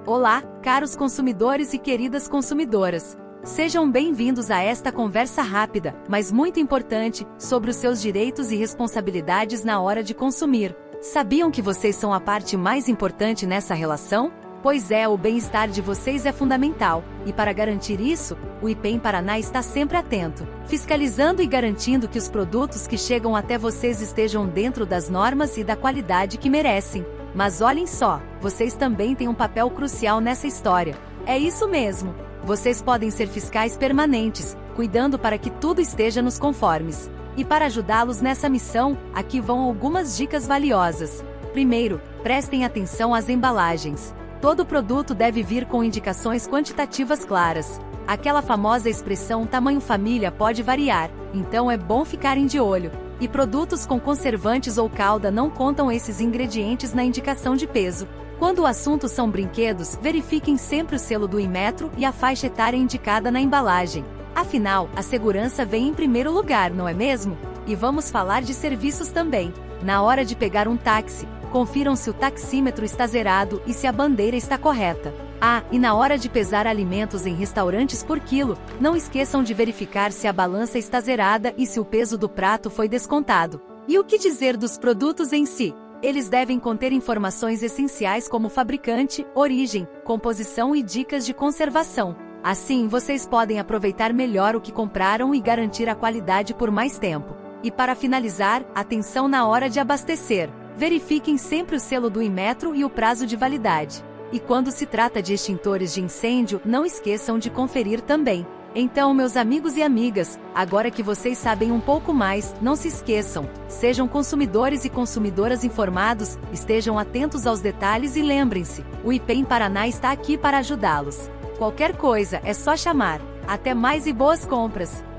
Olá, caros consumidores e queridas consumidoras. Sejam bem-vindos a esta conversa rápida, mas muito importante, sobre os seus direitos e responsabilidades na hora de consumir. Sabiam que vocês são a parte mais importante nessa relação? Pois é, o bem-estar de vocês é fundamental, e para garantir isso, o IPEM Paraná está sempre atento, fiscalizando e garantindo que os produtos que chegam até vocês estejam dentro das normas e da qualidade que merecem. Mas olhem só, vocês também têm um papel crucial nessa história. É isso mesmo! Vocês podem ser fiscais permanentes, cuidando para que tudo esteja nos conformes. E para ajudá-los nessa missão, aqui vão algumas dicas valiosas. Primeiro, prestem atenção às embalagens. Todo produto deve vir com indicações quantitativas claras. Aquela famosa expressão tamanho família pode variar, então é bom ficarem de olho. E produtos com conservantes ou calda não contam esses ingredientes na indicação de peso. Quando o assunto são brinquedos, verifiquem sempre o selo do Inmetro e a faixa etária indicada na embalagem. Afinal, a segurança vem em primeiro lugar, não é mesmo? E vamos falar de serviços também. Na hora de pegar um táxi, confiram se o taxímetro está zerado e se a bandeira está correta. Ah, e na hora de pesar alimentos em restaurantes por quilo, não esqueçam de verificar se a balança está zerada e se o peso do prato foi descontado. E o que dizer dos produtos em si? Eles devem conter informações essenciais como fabricante, origem, composição e dicas de conservação. Assim, vocês podem aproveitar melhor o que compraram e garantir a qualidade por mais tempo. E para finalizar, atenção na hora de abastecer. Verifiquem sempre o selo do Inmetro e o prazo de validade. E quando se trata de extintores de incêndio, não esqueçam de conferir também. Então, meus amigos e amigas, agora que vocês sabem um pouco mais, não se esqueçam, sejam consumidores e consumidoras informados, estejam atentos aos detalhes e lembrem-se, o IPEM Paraná está aqui para ajudá-los. Qualquer coisa, é só chamar. Até mais e boas compras!